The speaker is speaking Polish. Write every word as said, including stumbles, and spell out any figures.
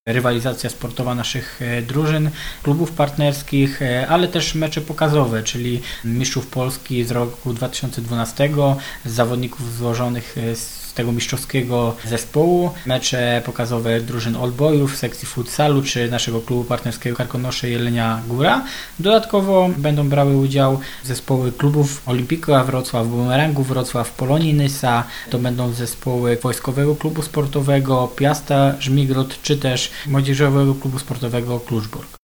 rywalizacja sportowa naszych drużyn, klubów partnerskich, ale też mecze pokazowe, czyli mistrzów Polski z roku dwa tysiące dwunastego, zawodników złożonych z tego mistrzowskiego zespołu, mecze pokazowe drużyn Old Boyów, sekcji futsalu czy naszego klubu partnerskiego Karkonosze Jelenia Góra. Dodatkowo będą brały udział zespoły klubów Olimpika Wrocław, Bumerangu Wrocław, Polonii Nysa, to będą zespoły Wojskowego Klubu Sportowego Piasta Żmigrod czy też Młodzieżowego Klubu Sportowego Kluczbork.